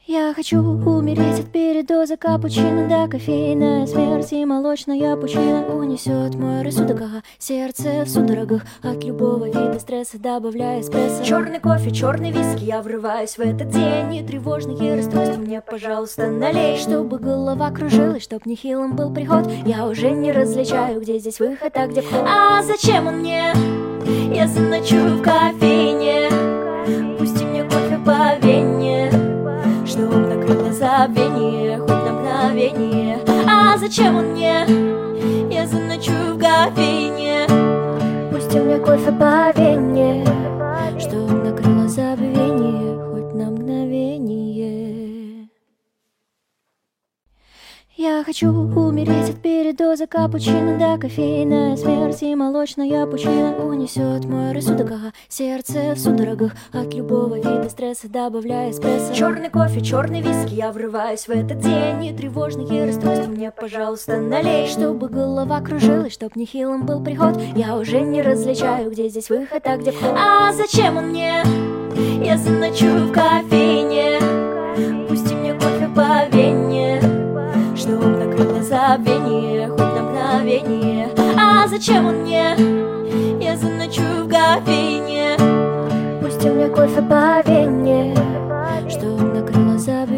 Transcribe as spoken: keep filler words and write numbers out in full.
Я хочу умереть от передоза капучино до кофейная смерть и молочная пучина унесет мой рассудок, ага. Сердце в судорогах от любого вида стресса, добавляя эспрессо. Черный кофе, черный виски, я врываюсь в этот день, и тревожные расстройства мне, пожалуйста, налей. Чтобы голова кружилась, чтоб нехилым был приход, я уже не различаю, где здесь выход, а где вход. А зачем он мне? Я заночую в кофейне. Пусти мне кофе по вене, чтоб накрыло забвение хоть на мгновение. А зачем он мне? Я заночую в кофейне. Пусти мне кофе по вене, чтоб накрыло забвение хоть на мгновение. Я хочу умереть от передоза капучино до кофейная смерть и молочная пучина унесет мой рассудок, ага. Сердце в судорогах от любого вида стресса, добавляя эспрессо. Черный кофе, черный виски, я врываюсь в этот день, и тревожные расстройства мне, пожалуйста, налей. Чтобы голова кружилась, чтоб нехилым был приход, я уже не различаю, где здесь выход, а где вход. А зачем он мне? Я заночую в кофейне. Пусти мне кофе по вене, чтоб накрыло забвение хоть на мгновение. А зачем он мне? Я заночую в кофейне. Пусти мне кофе по вене, чтоб накрыло забвение.